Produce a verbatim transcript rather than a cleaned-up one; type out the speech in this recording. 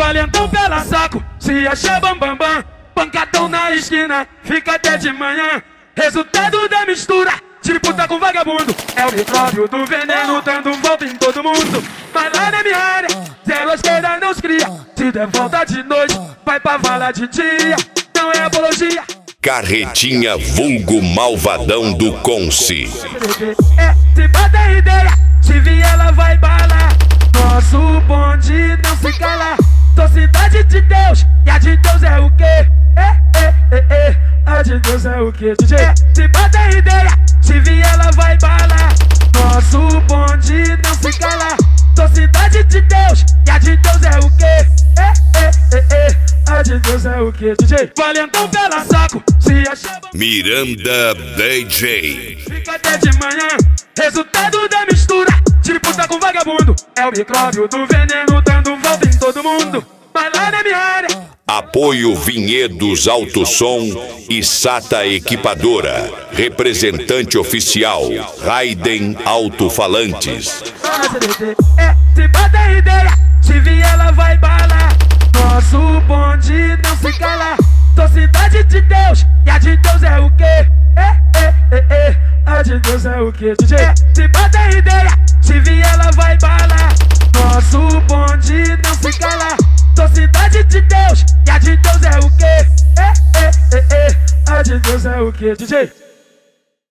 Valentão pela saco, se achar bambambam, bam, bam. Pancadão na esquina, fica até de manhã. Resultado da mistura, tipo tá com vagabundo. É o micróbio do veneno dando volta em todo mundo. Mas lá na minha área, zero à esquerda não se cria. Se der volta de noite, vai pra vala de dia. Não é apologia. Carretinha vulgo malvadão do Conce. É, se bota ideia, se vier ela vai balar. Nosso bonde não se cala. Sou cidade de Deus, e a de Deus é o quê? É, é, é, é, a de Deus é o quê, D J? É, se bota ideia, se vier ela vai balar. Nosso bonde não se cala. Sou cidade de Deus, e a de Deus é o quê? É, é, é, é, a de Deus é o quê, D J? Valentão pela saco, se achar... Miranda D J. Fica até de manhã, resultado da mistura. Tipo tá com vagabundo, é o micróbio do veneno dando volta em todo mundo. Mas lá na minha área, apoio Vinhedos Alto Som e Sata Equipadora. Representante oficial Raiden Alto-Falantes. é, se bota ideia, se vier ela vai balar. Nosso bonde não se cala. Sou cidade de Deus, e a de Deus é o quê? É, é, é, é, a de Deus é o quê, D J? É, se bota ideia, se vier ela vai balar. Nosso bonde não se cala. Sou cidade de Deus, e a de Deus é o quê? É, é, é, é, a de Deus é o quê, D J?